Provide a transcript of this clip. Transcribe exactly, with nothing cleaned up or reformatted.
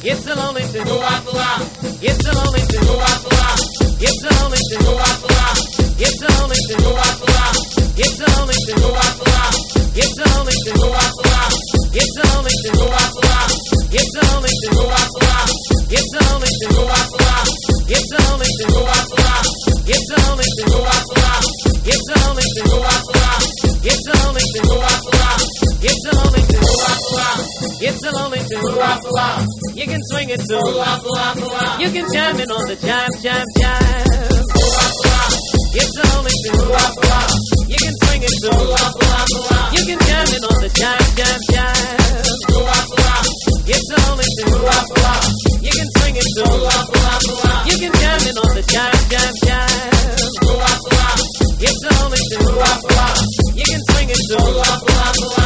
It's a lonely tune. Luapua. It's a lonely tune. Luapua. It's a lonely tune. Luapua. It's a lonely tune. Luapua. It's a lonely tune. Luapua. It's a lonely tune. Luapua. It's a lonely tune. Luapua. It's a lonely tune. Luapua. It's a lonely tune. Luapua. It's a lonely tune. Luapua. It's a lonely tune. Luapua. It's a lonely tune. Luapua. It's a lonely tune. Luapua. It's a lonely tune. Luapua. It's a lonely tune. Luapua. You can swing it too. Luapua. You can jam it on the jam, jam, jam. Luapua. It's a lonely tune. Luapua. You can swing it too. Luapua. You can jam it on the jam, jam, jam. Luapua. It's a lonely tune. Luapua. You can swing it too. Luapua. You can jam it on the jam, jam, jam. Luapua. It's a lonely tune. Luapua. You can swing it too. Luapua.